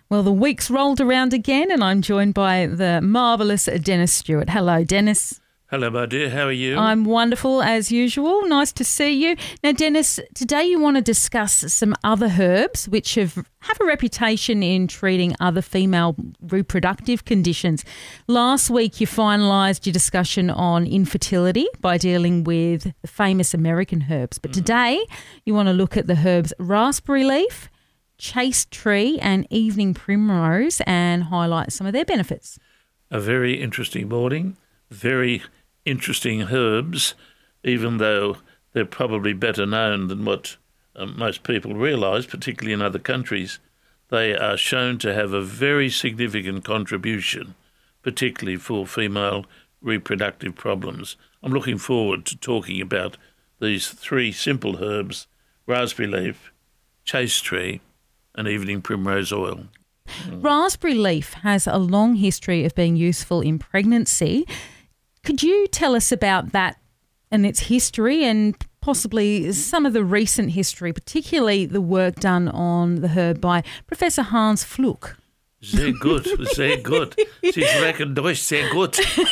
Well, the week's rolled around again and I'm joined by the marvellous Dennis Stewart. Hello, Dennis. Hello, my dear. How are you? I'm wonderful as usual. Nice to see you. Now, Dennis, today you want to discuss some other herbs which have a reputation in treating other female reproductive conditions. Last week you finalised your discussion on infertility by dealing with the famous American herbs. But today you want to look at the herbs raspberry leaf, chaste tree and evening primrose and highlight some of their benefits. A very interesting morning. Very interesting herbs, even though they're probably better known than what most people realise, particularly in other countries. They are shown to have a very significant contribution, particularly for female reproductive problems. I'm looking forward to talking about these three simple herbs: raspberry leaf, chaste tree, and evening primrose oil. Raspberry leaf has a long history of being useful in pregnancy. Could you tell us about that and its history and possibly some of the recent history, particularly the work done on the herb by Professor Hans Fluke? Sehr gut, sehr gut. Sie sprechen Deutsch sehr gut.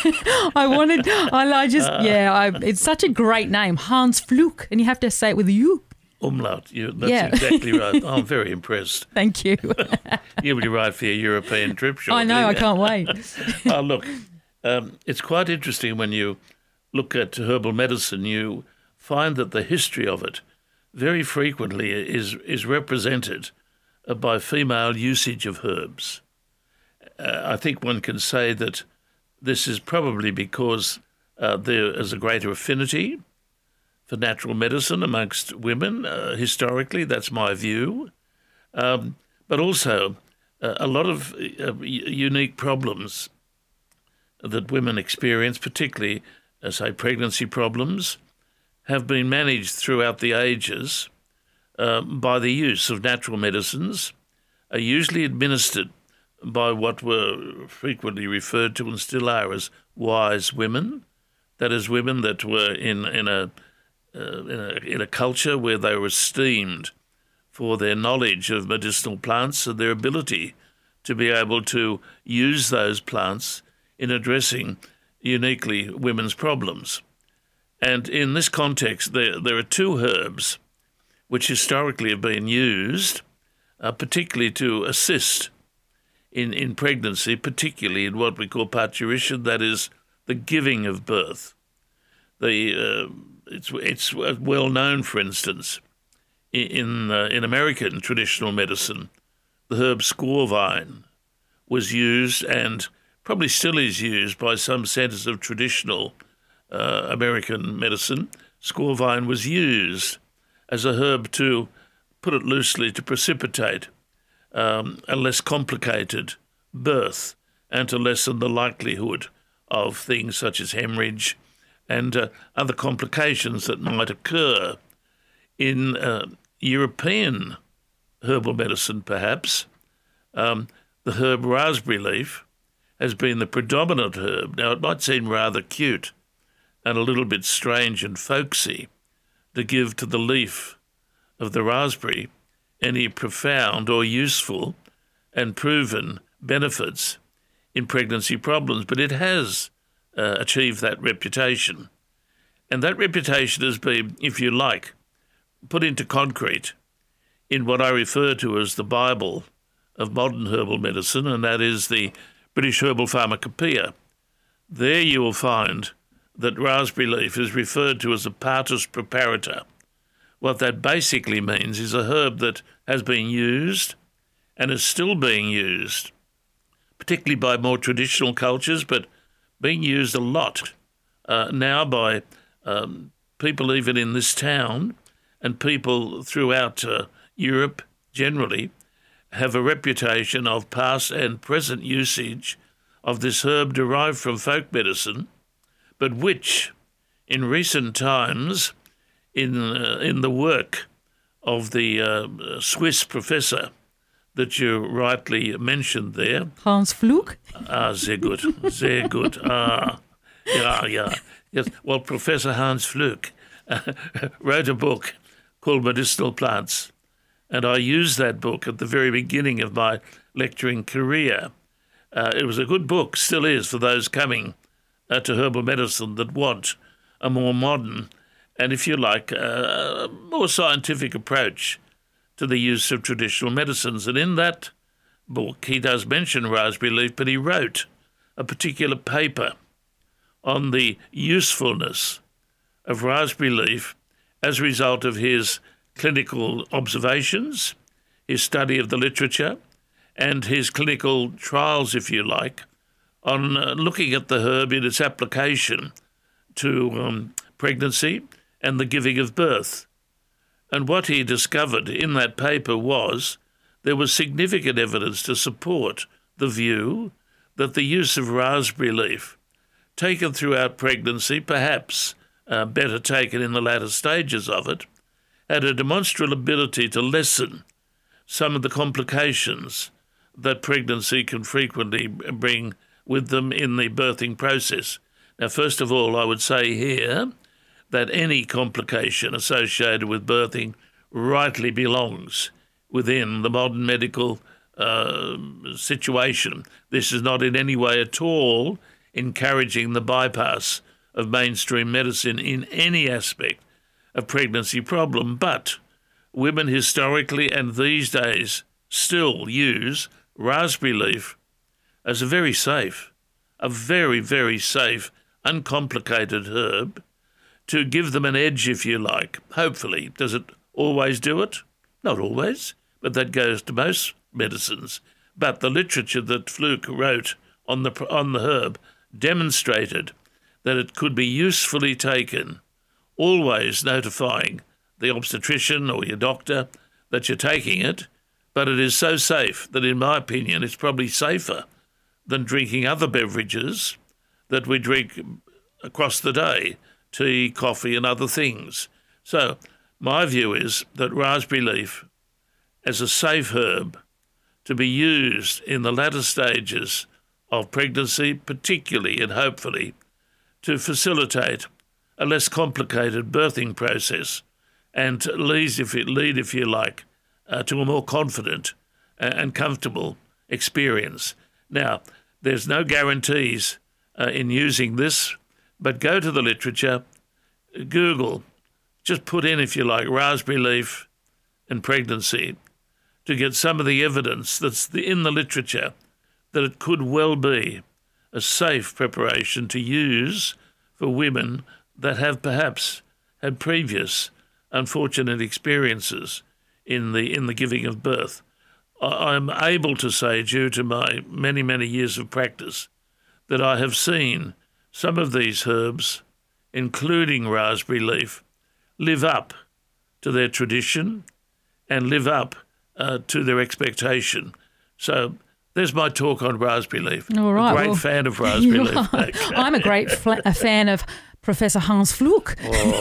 It's such a great name, Hans Fluke, and you have to say it with a U. Umlaut, that's exactly right. I'm very impressed. Thank you. You'll be right for your European trip, shortly. I know, I can't wait. Look, it's quite interesting when you look at herbal medicine, you find that the history of it very frequently is represented by female usage of herbs. I think one can say that this is probably because there is a greater affinity for natural medicine amongst women. Historically, that's my view. But also a lot of unique problems that women experience, particularly, say, pregnancy problems, have been managed throughout the ages by the use of natural medicines, usually administered by what were frequently referred to and still are as wise women. That is, women that were in a culture where they were esteemed for their knowledge of medicinal plants and their ability to be able to use those plants in addressing uniquely women's problems. And in this context, there are two herbs which historically have been used, particularly to assist in pregnancy, particularly in what we call parturition, that is, the giving of birth. It's well known, for instance, in American traditional medicine, the herb squaw-vine was used and probably still is used by some centres of traditional American medicine. Squaw-vine was used as a herb to, put it loosely, to precipitate a less complicated birth and to lessen the likelihood of things such as hemorrhage and other complications that might occur. In European herbal medicine, perhaps, the herb raspberry leaf has been the predominant herb. Now, it might seem rather cute and a little bit strange and folksy to give to the leaf of the raspberry any profound or useful and proven benefits in pregnancy problems, but it has achieved that reputation. And that reputation has been, if you like, put into concrete in what I refer to as the Bible of modern herbal medicine, and that is the British Herbal Pharmacopoeia. There you will find that raspberry leaf is referred to as a Partus preparator. What that basically means is a herb that has been used and is still being used, particularly by more traditional cultures, but being used a lot now by people even in this town and people throughout Europe generally have a reputation of past and present usage of this herb derived from folk medicine, but which in recent times in the work of the Swiss professor that you rightly mentioned there. Hans Fluke? Sehr gut, sehr gut. Yeah. Yes, well, Professor Hans Fluke wrote a book called Medicinal Plants, And I used that book at the very beginning of my lecturing career. It was a good book, still is, for those coming to herbal medicine that want a more modern and, if you like, a more scientific approach to the use of traditional medicines. And in that book, he does mention raspberry leaf, but he wrote a particular paper on the usefulness of raspberry leaf as a result of his clinical observations, his study of the literature, and his clinical trials, if you like, on looking at the herb in its application to pregnancy and the giving of birth. And what he discovered in that paper was there was significant evidence to support the view that the use of raspberry leaf, taken throughout pregnancy, perhaps better taken in the latter stages of it, had a demonstrable ability to lessen some of the complications that pregnancy can frequently bring with them in the birthing process. Now, first of all, I would say here that any complication associated with birthing rightly belongs within the modern medical situation. This is not in any way at all encouraging the bypass of mainstream medicine in any aspect of pregnancy problem, but women historically and these days still use raspberry leaf as a very, very safe, uncomplicated herb to give them an edge, if you like. Hopefully. Does it always do it? Not always, but that goes to most medicines. But the literature that Fluke wrote on the herb demonstrated that it could be usefully taken, always notifying the obstetrician or your doctor that you're taking it, but it is so safe that, in my opinion, it's probably safer than drinking other beverages that we drink across the day, tea, coffee, and other things. So my view is that raspberry leaf, as a safe herb to be used in the latter stages of pregnancy, particularly and hopefully to facilitate a less complicated birthing process and lead, if you like, to a more confident and comfortable experience. Now, there's no guarantees in using this, but go to the literature, Google, just put in, if you like, raspberry leaf and pregnancy to get some of the evidence that's in the literature that it could well be a safe preparation to use for women that have perhaps had previous unfortunate experiences in the giving of birth. I'm able to say, due to my many, many years of practice, that I have seen some of these herbs, including raspberry leaf, live up to their tradition and live up to their expectation. So there's my talk on raspberry leaf. All right. A great fan of raspberry leaf. I'm a great fan of Professor Hans Fluke.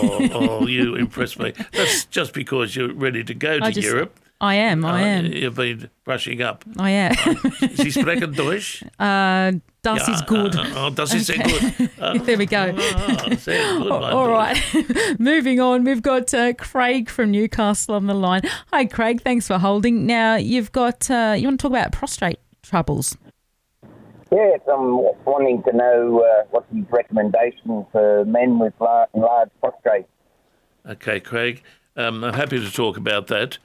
You impress me. That's just because you're ready to go to Europe. I am. You've been brushing up. I am. Sie sprechen Deutsch? Das ist gut. Das ist sehr gut. There we go. Sehr gut, All right. Moving on, we've got Craig from Newcastle on the line. Hi, Craig. Thanks for holding. Now, you've got, you want to talk about prostate troubles? Yes, I'm wanting to know what's his recommendation for men with large prostate. Okay, Craig. I'm happy to talk about that.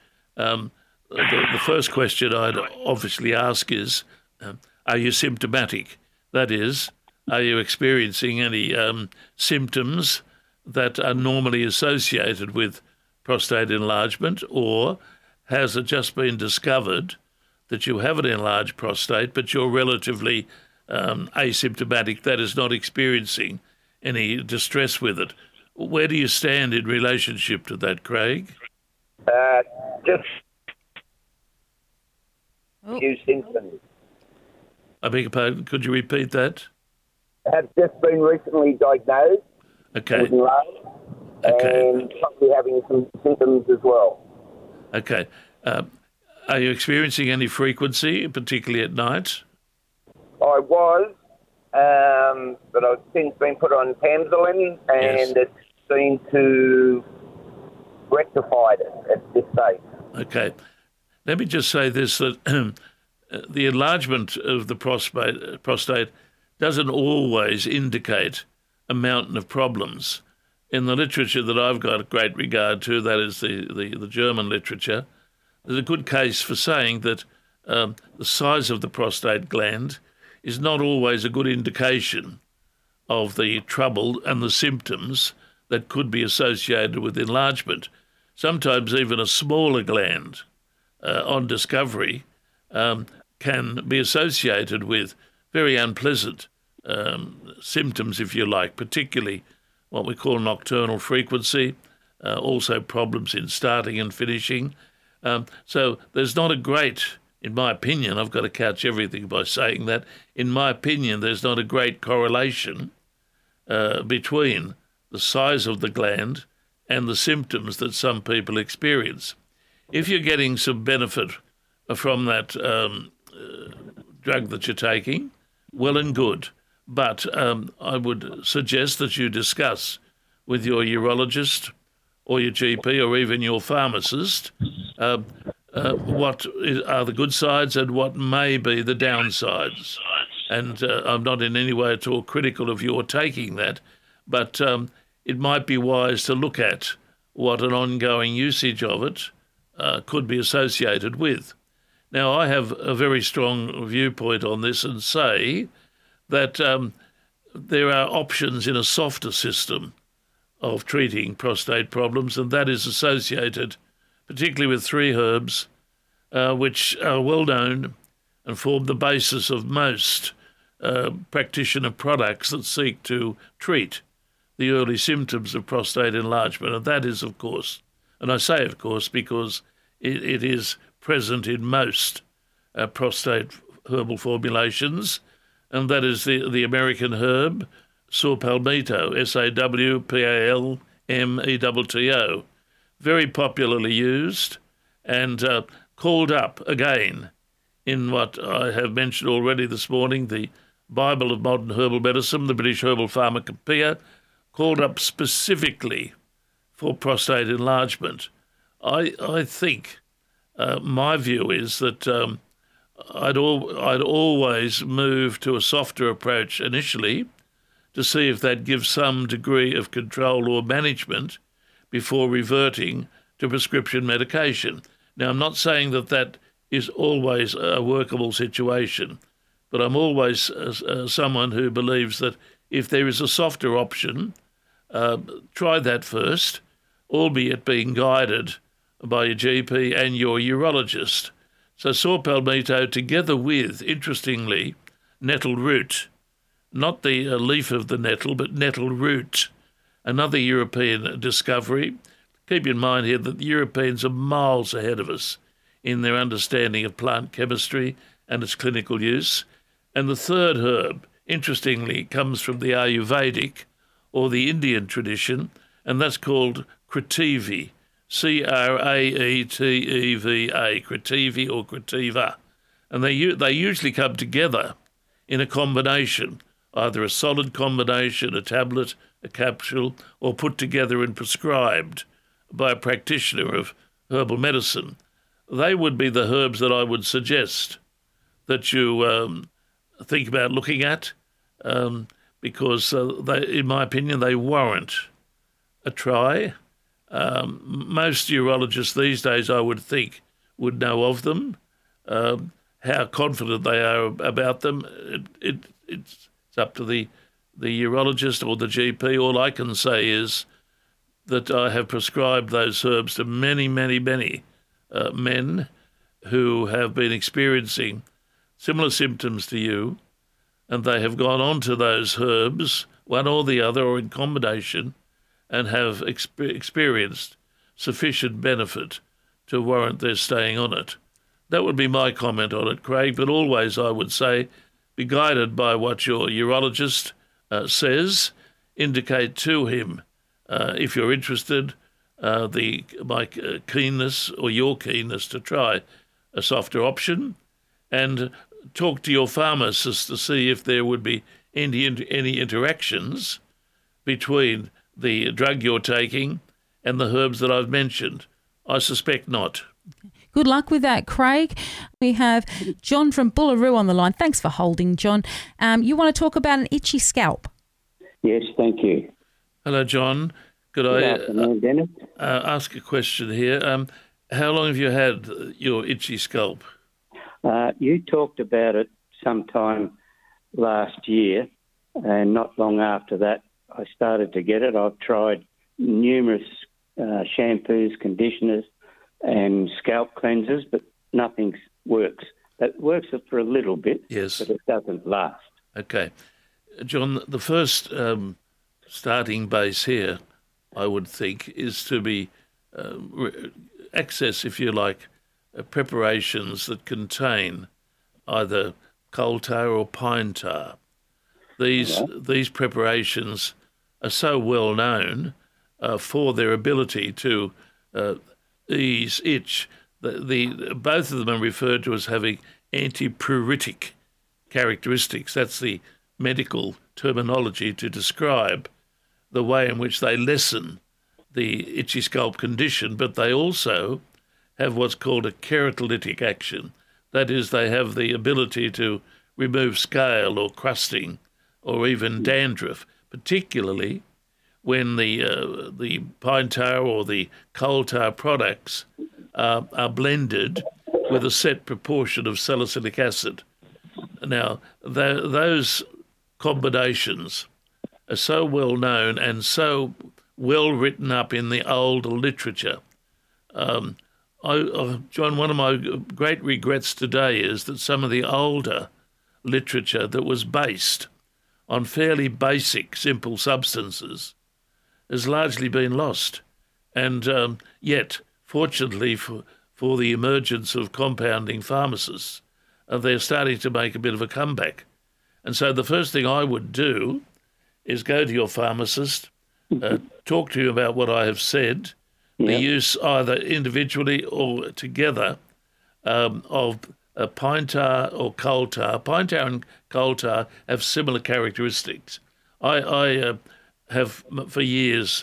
The first question I'd obviously ask is, are you symptomatic? That is, are you experiencing any symptoms that are normally associated with prostate enlargement, or has it just been discovered that you have an enlarged prostate but you're relatively asymptomatic, that is, not experiencing any distress with it? Where do you stand in relationship to that, Craig? Just a few symptoms. I beg your pardon, could you repeat that? Have just been recently diagnosed Okay. with enlarged and probably having some symptoms as well. Okay. Are you experiencing any frequency, particularly at night? I was, but I've since been put on Tamsuline, and it seemed to rectify it at this stage. Okay. Let me just say this, that the enlargement of the prostate doesn't always indicate a mountain of problems. In the literature that I've got great regard to, that is the German literature, there's a good case for saying that the size of the prostate gland is not always a good indication of the trouble and the symptoms that could be associated with enlargement. Sometimes even a smaller gland on discovery can be associated with very unpleasant symptoms, if you like, particularly what we call nocturnal frequency, also problems in starting and finishing. So there's not a great, in my opinion, I've got to couch everything by saying that, in my opinion, there's not a great correlation between the size of the gland and the symptoms that some people experience. If you're getting some benefit from that drug that you're taking, well and good. But I would suggest that you discuss with your urologist or your GP or even your pharmacist what are the good sides and what may be the downsides. And I'm not in any way at all critical of your taking that, but it might be wise to look at what an ongoing usage of it could be associated with. Now, I have a very strong viewpoint on this and say that there are options in a softer system of treating prostate problems, and that is associated particularly with 3 herbs, which are well known and form the basis of most practitioner products that seek to treat the early symptoms of prostate enlargement. And that is, of course, and I say of course because it is present in most prostate herbal formulations, and that is the American herb Saw-Palmetto, Sawpalmetto, very popularly used and called up again in what I have mentioned already this morning, the Bible of Modern Herbal Medicine, the British Herbal Pharmacopoeia, called up specifically for prostate enlargement. I think my view is that I'd always move to a softer approach initially to see if that gives some degree of control or management before reverting to prescription medication. Now, I'm not saying that that is always a workable situation, but I'm always someone who believes that if there is a softer option, try that first, albeit being guided by your GP and your urologist. So Saw-Palmetto, together with, interestingly, nettle root, not the leaf of the nettle, but nettle root, another European discovery. Keep in mind here that the Europeans are miles ahead of us in their understanding of plant chemistry and its clinical use. And the third herb, interestingly, comes from the Ayurvedic or the Indian tradition, and that's called Krativi, Craeteva, Krativi or Krativa. And they usually come together in a combination, either a solid combination, a tablet, a capsule, or put together and prescribed by a practitioner of herbal medicine. They would be the herbs that I would suggest that you think about looking at, because they, in my opinion, they warrant a try. Most urologists these days, I would think, would know of them. How confident they are about them, it's up to the urologist or the GP. All I can say is that I have prescribed those herbs to many, many, many men who have been experiencing similar symptoms to you, and they have gone on to those herbs, one or the other or in combination, and have experienced sufficient benefit to warrant their staying on it. That would be my comment on it, Craig, but always I would say be guided by what your urologist says. Indicate to him, if you're interested, my keenness or your keenness to try a softer option, and talk to your pharmacist to see if there would be any interactions between the drug you're taking and the herbs that I've mentioned. I suspect not. Good luck with that, Craig. We have John from Bullaroo on the line. Thanks for holding, John. You want to talk about an itchy scalp? Yes, thank you. Hello, John. Could Good I afternoon, Dennis. ask a question here? How long have you had your itchy scalp? You talked about it sometime last year, and not long after that, I started to get it. I've tried numerous shampoos, conditioners, and scalp cleansers, but nothing works. It works for a little bit, Yes. but it doesn't last. Okay. John, the first starting base here, I would think, is to be access, if you like, preparations that contain either coal tar or pine tar. These preparations are so well known for their ability to ease itch. Both of them are referred to as having antipruritic characteristics. That's the medical terminology to describe the way in which they lessen the itchy scalp condition, but they also have what's called a keratolytic action. That is, they have the ability to remove scale or crusting or even dandruff, particularly when the pine tar or the coal tar products are blended with a set proportion of salicylic acid. Now, those combinations are so well known and so well written up in the old literature. John, one of my great regrets today is that some of the older literature that was based on fairly basic, simple substances has largely been lost. And yet, fortunately for the emergence of compounding pharmacists, they're starting to make a bit of a comeback. And so the first thing I would do is go to your pharmacist, talk to you about what I have said, the use either individually or together of pine tar or coal tar. Pine tar and coal tar have similar characteristics. I have for years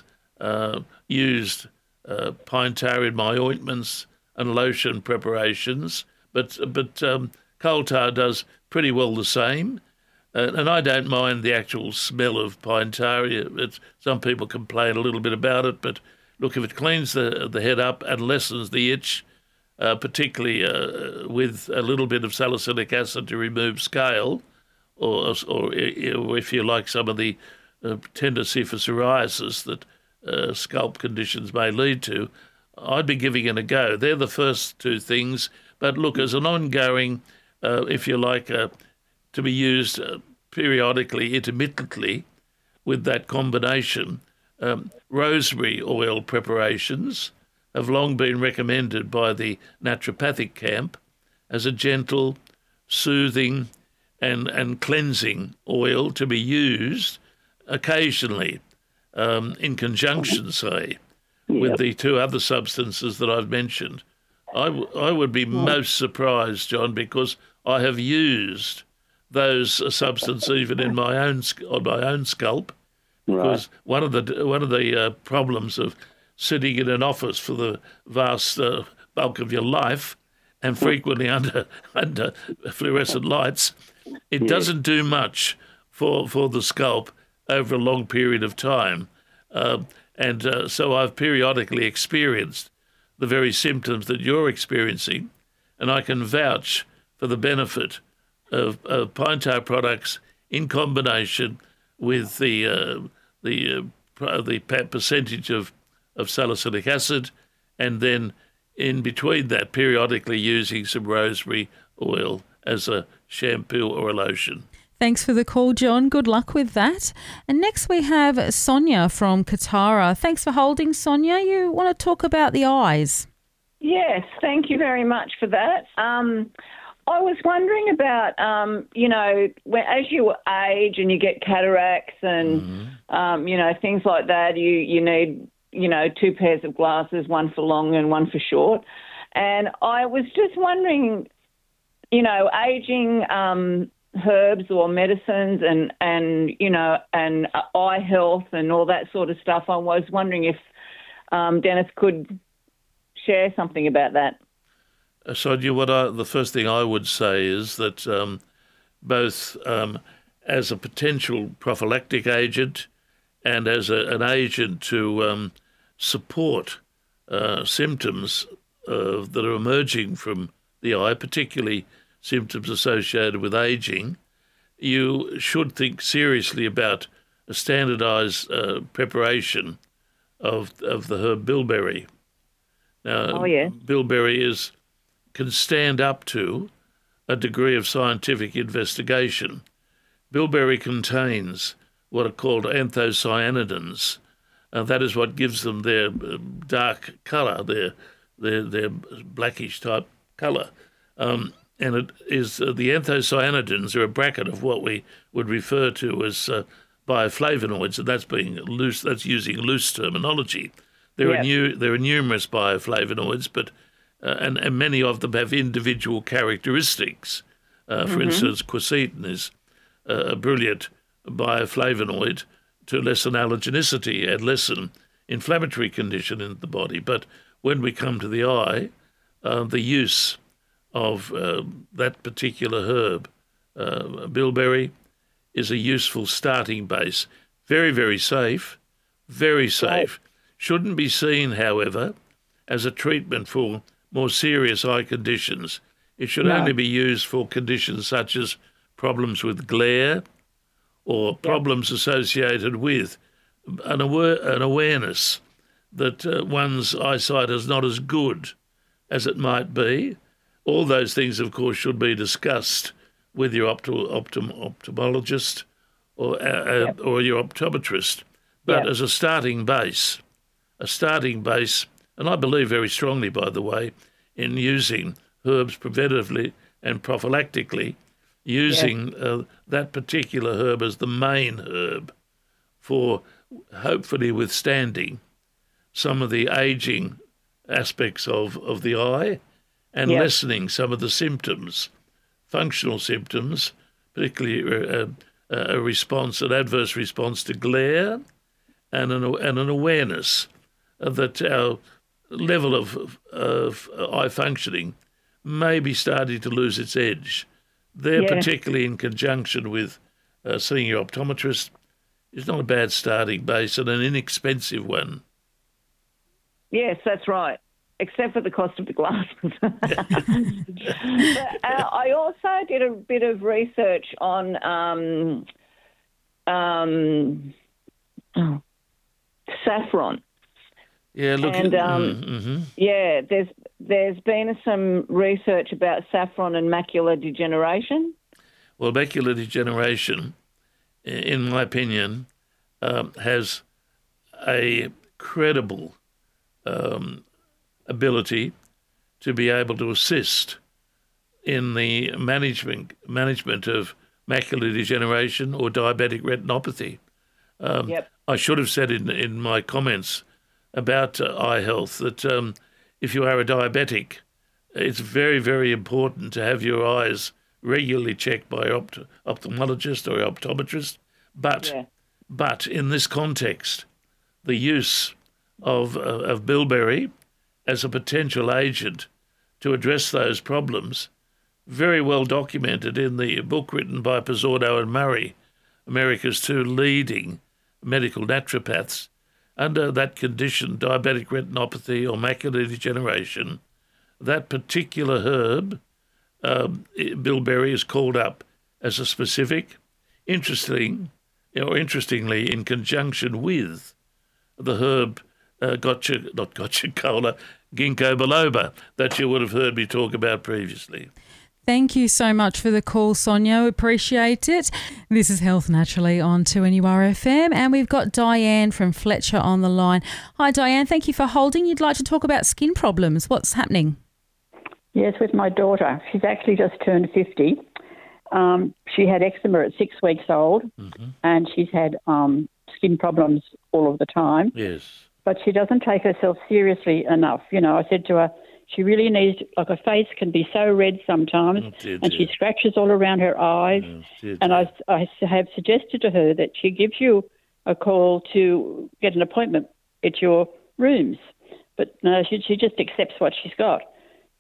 used pine tar in my ointments and lotion preparations, but coal tar does pretty well the same. And I don't mind the actual smell of pine tar. Some people complain a little bit about it, but look, if it cleans the head up and lessens the itch, particularly with a little bit of salicylic acid to remove scale, or if you like, some of the tendency for psoriasis that scalp conditions may lead to, I'd be giving it a go. They're the first two things. But look, as an ongoing, if you like, to be used periodically, intermittently, with that combination, rosemary oil preparations have long been recommended by the naturopathic camp as a gentle, soothing and cleansing oil to be used occasionally in conjunction, say, with the two other substances that I've mentioned. I would be most surprised, John, because I have used those substances even in my own scalp. Because one of the problems of sitting in an office for the vast bulk of your life and frequently under fluorescent lights, it doesn't do much for the scalp over a long period of time. So I've periodically experienced the very symptoms that you're experiencing, and I can vouch for the benefit of pine tar products in combination with the percentage of salicylic acid, and then in between that periodically using some rosemary oil as a shampoo or a lotion. Thanks for the call, John. Good luck with that. And next we have Sonia from Katara. Thanks for holding, Sonia. You want to talk about the eyes? Yes, thank you very much for that. I was wondering about, as you age and you get cataracts and, things like that, you need, two pairs of glasses, one for long and one for short. And I was just wondering, aging herbs or medicines and eye health and all that sort of stuff. I was wondering if Dennis could share something about that. Sonia, the first thing I would say is that both as a potential prophylactic agent and as an agent to support symptoms that are emerging from the eye, particularly symptoms associated with ageing, you should think seriously about a standardised preparation of the herb bilberry. Now, bilberry can stand up to a degree of scientific investigation. Bilberry contains what are called anthocyanidins. That is what gives them their dark colour, their blackish type colour. And it is the anthocyanidins are a bracket of what we would refer to as bioflavonoids, and that's using loose terminology. There are numerous bioflavonoids, but and many of them have individual characteristics. For instance, quercetin is a brilliant bioflavonoid to lessen allergenicity and lessen inflammatory condition in the body. But when we come to the eye, the use of that particular herb, bilberry, is a useful starting base. Very, very safe, very safe. Shouldn't be seen, however, as a treatment for more serious eye conditions. It should only be used for conditions such as problems with glare or problems associated with an awareness that one's eyesight is not as good as it might be. All those things, of course, should be discussed with your ophthalmologist or your optometrist. But as a starting base, and I believe very strongly, by the way, in using herbs preventively and prophylactically, using that particular herb as the main herb for hopefully withstanding some of the ageing aspects of the eye and lessening some of the symptoms, functional symptoms, particularly an adverse response to glare and an awareness that our level of eye functioning may be starting to lose its edge. There, particularly in conjunction with seeing your optometrist, is not a bad starting base and an inexpensive one. Yes, that's right, except for the cost of the glasses. But, I also did a bit of research on saffron. Yeah, look. There's been some research about saffron and macular degeneration. Well, macular degeneration, in my opinion, has a credible ability to be able to assist in the management of macular degeneration or diabetic retinopathy. I should have said in my comments about eye health that if you are a diabetic, it's very, very important to have your eyes regularly checked by your ophthalmologist or your optometrist. But in this context, the use of bilberry as a potential agent to address those problems, very well documented in the book written by Pizzorno and Murray, America's two leading medical naturopaths, under that condition, diabetic retinopathy or macular degeneration, that particular herb, bilberry, is called up as a specific. Interestingly, in conjunction with the herb ginkgo biloba that you would have heard me talk about previously. Thank you so much for the call, Sonia. Appreciate it. This is Health Naturally on 2NURFM, and we've got Diane from Fletcher on the line. Hi, Diane. Thank you for holding. You'd like to talk about skin problems. What's happening? Yes, with my daughter. She's actually just turned 50. She had eczema at 6 weeks old, and she's had skin problems all of the time. Yes. But she doesn't take herself seriously enough. You know, I said to her, she really needs, like, her face can be so red sometimes, and she scratches all around her eyes. And I have suggested to her that she gives you a call to get an appointment at your rooms. But no, she just accepts what she's got.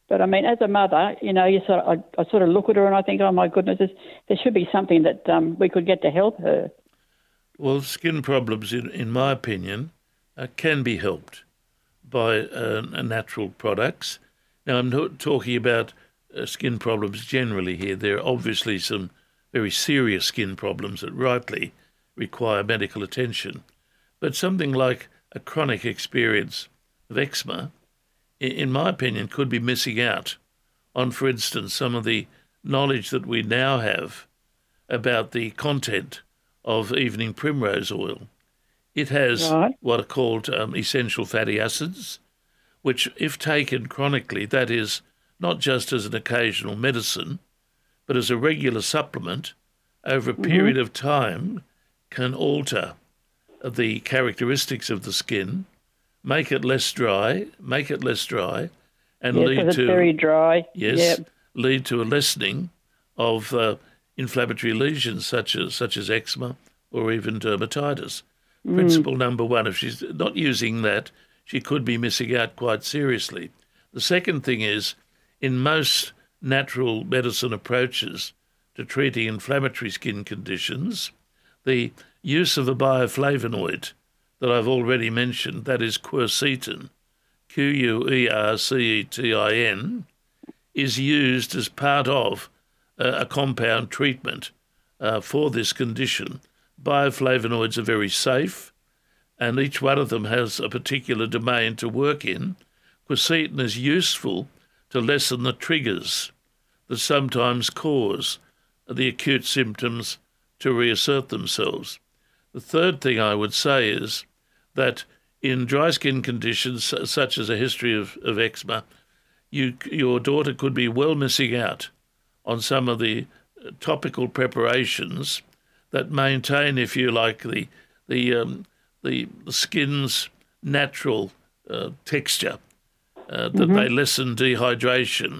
But I mean, as a mother, you know, I sort of look at her and I think, oh my goodness, there should be something that we could get to help her. Well, skin problems, in my opinion, can be helped by natural products. Now, I'm not talking about skin problems generally here. There are obviously some very serious skin problems that rightly require medical attention. But something like a chronic experience of eczema, in my opinion, could be missing out on, for instance, some of the knowledge that we now have about the content of evening primrose oil. It has what are called essential fatty acids, which, if taken chronically, that is, not just as an occasional medicine, but as a regular supplement, over a period of time, can alter the characteristics of the skin, make it less dry, and lead to very dry. Yes, lead to a lessening of inflammatory lesions such as eczema or even dermatitis. Principle number one: if she's not using that, she could be missing out quite seriously. The second thing is, in most natural medicine approaches to treating inflammatory skin conditions, the use of a bioflavonoid that I've already mentioned, that is quercetin, Quercetin, is used as part of a compound treatment for this condition. Bioflavonoids are very safe, and each one of them has a particular domain to work in. Quercetin is useful to lessen the triggers that sometimes cause the acute symptoms to reassert themselves. The third thing I would say is that in dry skin conditions such as a history of eczema, your daughter could be well missing out on some of the topical preparations that maintain, if you like, the skin's natural texture, that they lessen dehydration.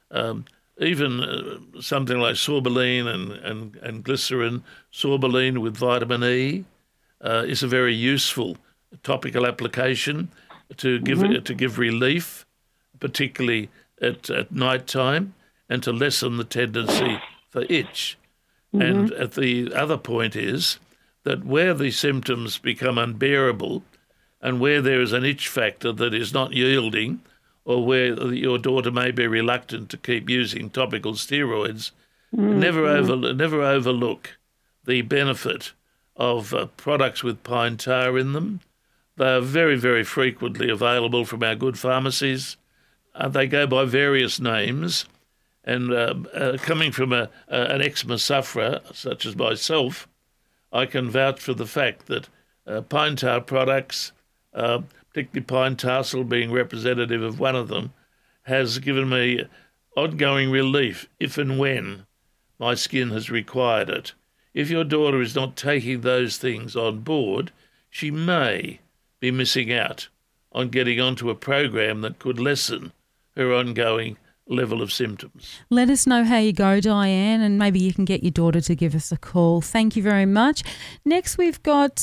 Even something like sorbolene and glycerin, sorbolene with vitamin E, is a very useful topical application to give relief, particularly at night time, and to lessen the tendency for itch. And the other point is that where the symptoms become unbearable and where there is an itch factor that is not yielding, or where your daughter may be reluctant to keep using topical steroids, never overlook the benefit of products with pine tar in them. They are very, very frequently available from our good pharmacies. They go by various names, and coming from an eczema sufferer such as myself, I can vouch for the fact that pine tar products, particularly pine tarsal being representative of one of them, has given me ongoing relief if and when my skin has required it. If your daughter is not taking those things on board, she may be missing out on getting onto a program that could lessen her ongoing level of symptoms. Let us know how you go, Diane, and maybe you can get your daughter to give us a call. Thank you very much. Next, we've got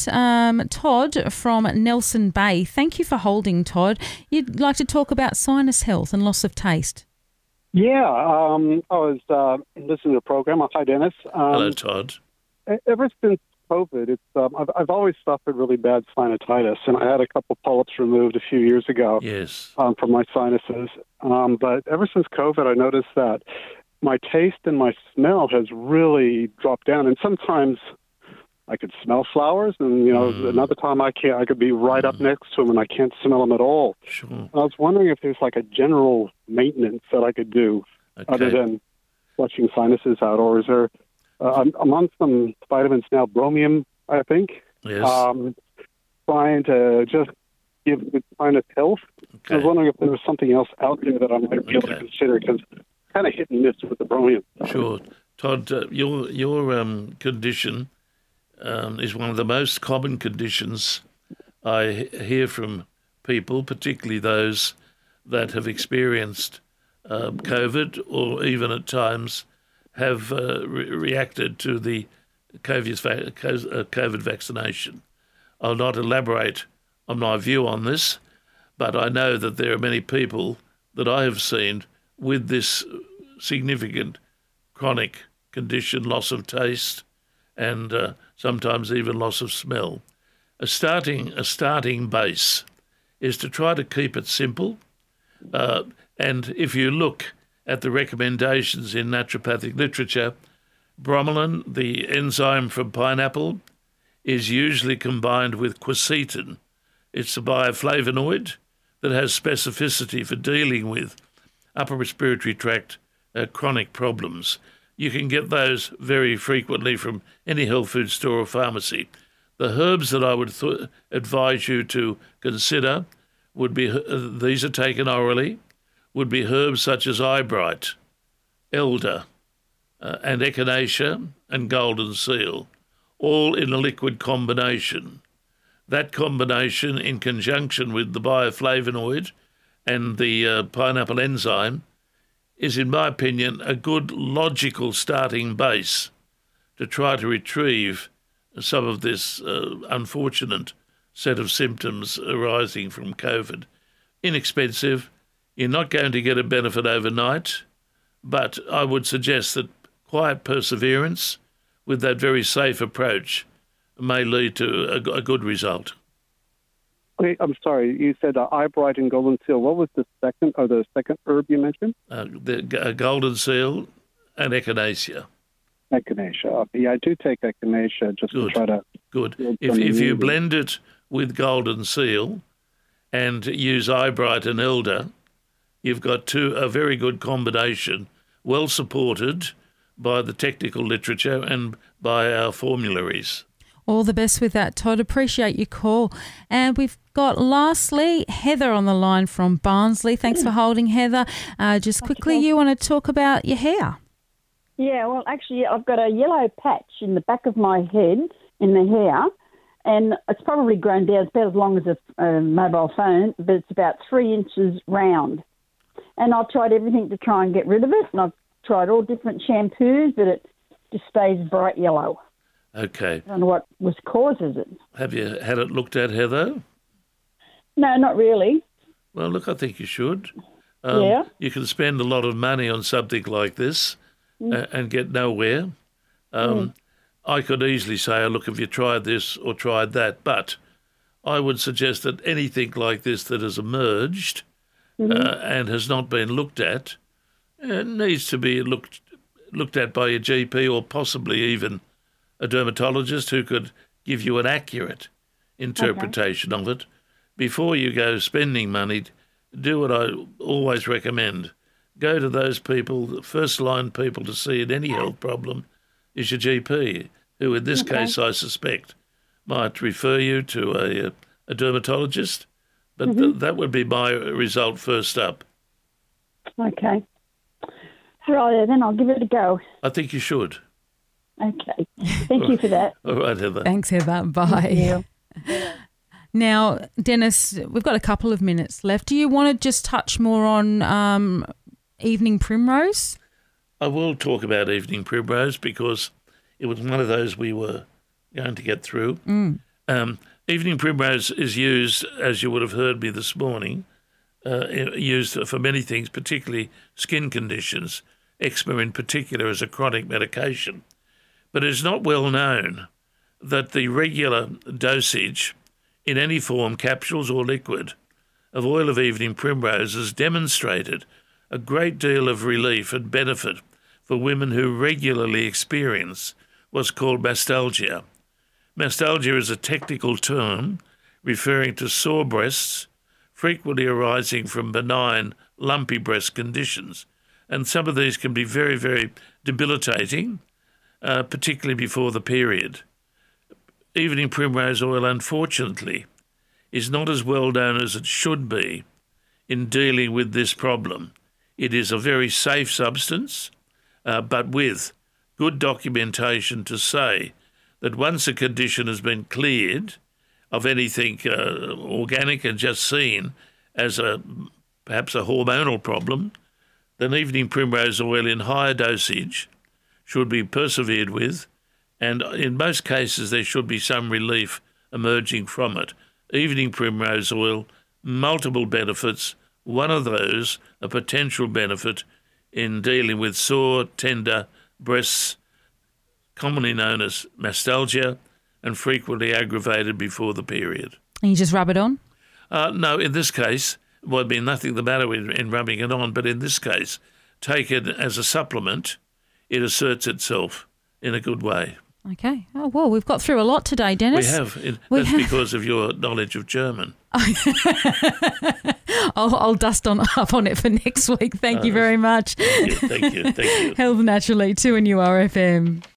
Todd from Nelson Bay. Thank you for holding, Todd. You'd like to talk about sinus health and loss of taste. Yeah, I was listening to the program. Hi, Dennis. Hello, Todd. Ever since COVID, I've always suffered really bad sinusitis, and I had a couple polyps removed a few years ago. Yes. From my sinuses. But ever since COVID, I noticed that my taste and my smell has really dropped down. And sometimes I could smell flowers, and another time I can't. I could be right up next to them, and I can't smell them at all. Sure. I was wondering if there's like a general maintenance that I could do other than flushing sinuses out, or is there? I'm on some vitamins now, bromium, I think. Yes. Trying to just give good sinus health. Okay. I was wondering if there was something else out there that I might be able to consider, because kind of hit and miss with the bromium. Sure. Todd, your condition is one of the most common conditions I hear from people, particularly those that have experienced COVID or even at times have reacted to the COVID vaccination. I'll not elaborate on my view on this, but I know that there are many people that I have seen with this significant chronic condition, loss of taste, and sometimes even loss of smell. A starting base is to try to keep it simple. And if you look at the recommendations in naturopathic literature, bromelain, the enzyme from pineapple, is usually combined with quercetin. It's a bioflavonoid that has specificity for dealing with upper respiratory tract chronic problems. You can get those very frequently from any health food store or pharmacy. The herbs that I would advise you to consider would be, these are taken orally, would be herbs such as eyebright, elder, and echinacea and golden seal, all in a liquid combination. That combination, in conjunction with the bioflavonoid and the pineapple enzyme, is, in my opinion, a good logical starting base to try to retrieve some of this unfortunate set of symptoms arising from COVID. Inexpensive. You're not going to get a benefit overnight, but I would suggest that quiet perseverance with that very safe approach may lead to a good result. Okay, I'm sorry. You said eyebright and golden seal. What was the second herb you mentioned? The golden seal and echinacea. Echinacea. Yeah, I do take echinacea just to try to... Good. If you blend it with golden seal and use eyebright and elder, you've got a very good combination, well supported by the technical literature and by our formularies. All the best with that, Todd. Appreciate your call. And we've got, lastly, Heather on the line from Barnsley. Thanks for holding, Heather. Just quickly, you want to talk about your hair? Yeah, well, actually, I've got a yellow patch in the back of my head, in the hair, and it's probably grown down. It's about as long as a mobile phone, but it's about 3 inches round. And I've tried everything to try and get rid of it, and I've tried all different shampoos, but it just stays bright yellow. Okay. I don't know what causes it. Have you had it looked at, Heather? No, not really. Well, look, I think you should. Yeah. You can spend a lot of money on something like this and get nowhere. I could easily say, oh, look, have you tried this or tried that? But I would suggest that anything like this that has emerged and has not been looked at needs to be looked at by your GP or possibly even a dermatologist who could give you an accurate interpretation of it. Before you go spending money, do what I always recommend. Go to those people, the first-line people to see in any health problem is your GP, who in this case I suspect might refer you to a dermatologist, but that would be my result first up. Okay. Right, then I'll give it a go. I think you should. Okay. Thank you for that. All right, Heather. Thanks, Heather. Bye. Now, Dennis, we've got a couple of minutes left. Do you want to just touch more on evening primrose? I will talk about evening primrose because it was one of those we were going to get through. Evening primrose is used, as you would have heard me this morning, used for many things, particularly skin conditions, eczema in particular as a chronic medication. But it's not well known that the regular dosage in any form, capsules or liquid, of oil of evening primrose has demonstrated a great deal of relief and benefit for women who regularly experience what's called mastalgia. Mastalgia is a technical term referring to sore breasts, frequently arising from benign, lumpy breast conditions. And some of these can be very, very debilitating, particularly before the period. Evening primrose oil, unfortunately, is not as well known as it should be in dealing with this problem. It is a very safe substance, but with good documentation to say that once a condition has been cleared of anything organic and just seen as perhaps a hormonal problem, then evening primrose oil in higher dosage should be persevered with, and in most cases there should be some relief emerging from it. Evening primrose oil, multiple benefits, one of those a potential benefit in dealing with sore, tender breasts, commonly known as mastalgia, and frequently aggravated before the period. And you just rub it on? No, in this case, there'd be nothing the matter in rubbing it on, but in this case, take it as a supplement. It asserts itself in a good way. Okay. Oh, well, we've got through a lot today, Dennis. We have. That's because of your knowledge of German. I'll dust up on it for next week. Thank you very much. Thank you. Health Naturally, 2NURFM.